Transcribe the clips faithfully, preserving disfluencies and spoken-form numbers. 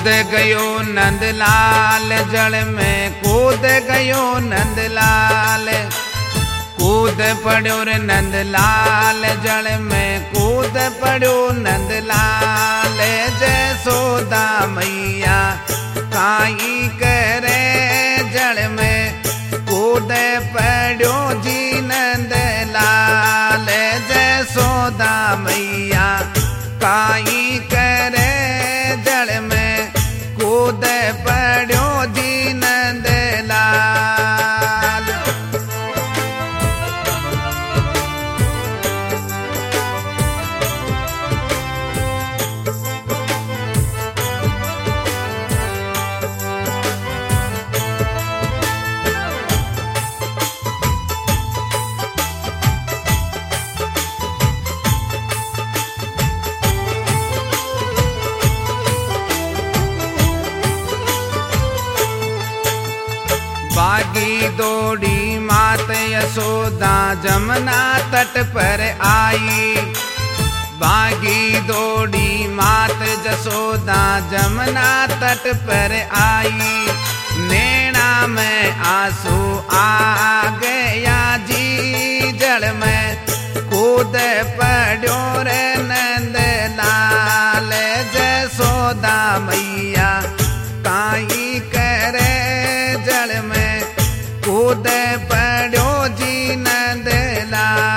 गयो नंदलाल जल में कूद गयो नंदलाल, कूद पड़ो रे नंदलाल जल में कूद पड़ो नंदलाल। जसोदा मैया काई करे जल में कूद पड़ो जी नंदलाल। जसोदा मैया काई करे जल में कूद पड़ो जी नंदलाल। भागी दौड़ी मात यशोदा जमुना तट पर आई, भागी दौड़ी मात यशोदा जमुना तट पर आई। नैना में आंसू आ गया जी जल में कूद पड़ो रे नंदलाल। जसोदा मैया काई करे जल में कूद पड़ो जी नंदलाल।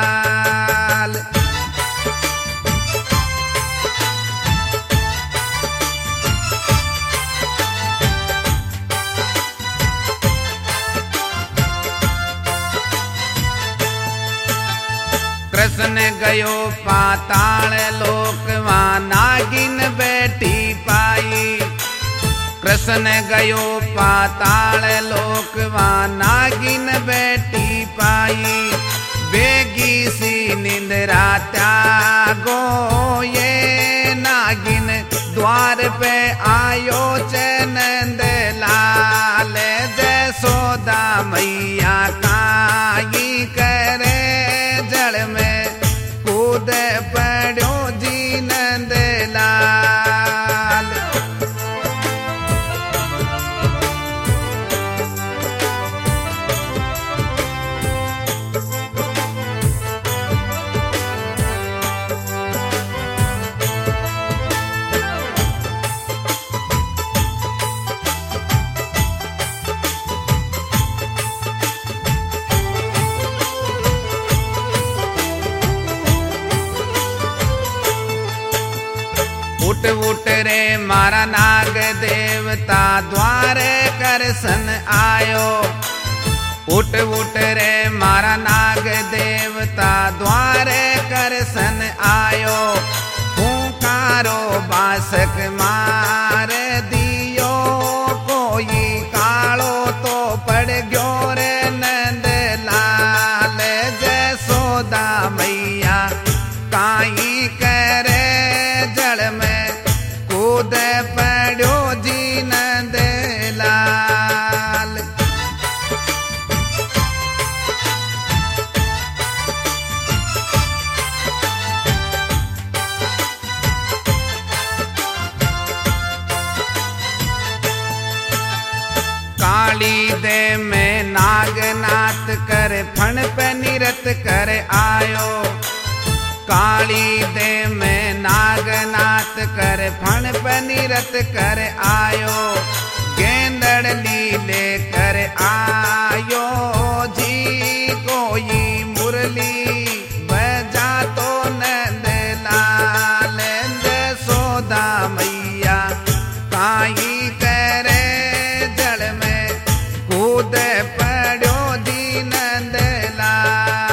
कृष्ण गयो पाताल लोक वहाँ नागिन बैठी पाई, कृष्ण गयो पाताल लोक वहाँ नागिन बैठी पाई। बेगी सी निंद्रा त्यागो ये नागिन द्वार पे आयो नंदलाल। जसोदा मैया काई करे जल में कूद पड़ो जी नंदलाल। उठ उठ रे मारा नाग देवता द्वारे करसन आयो, उठ उठ रे मारा नाग देवता द्वारे करसन आयो। पुकारो बासक मार दियो कोई कालो तो पड़ गयो रे नंदलाल। जसोदा मैया काई करे जल में कूद पड़ो जी नंदलाल। काली दे में नागनाथ कर फण पे निरत कर आयो, काली दे में नागनाथ कर फण पे निरत कर आयो। गेंदड़ लीले कर आयो जी कोई मुरली बजा तो नंदलाल। जसोदा मैया काई करे जल में कूद पड़ो जी नंदलाल।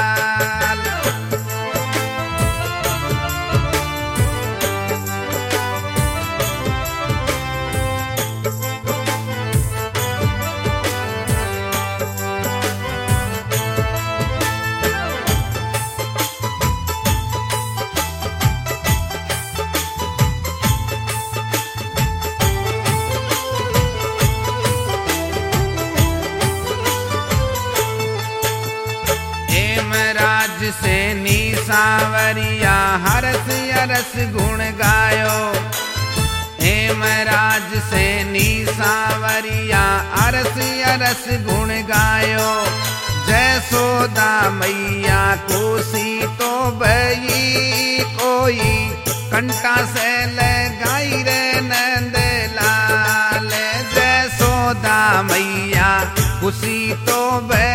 से नी सांवरिया हरस अरस गुण गायो, हेमराज से नीसावरिया अरस अरस गुण गायो। जयसोदा मैया कोसी तो बई कोई कंटा से लगाई रे नंद लाल। जयसोदा मैया खुशी तो बई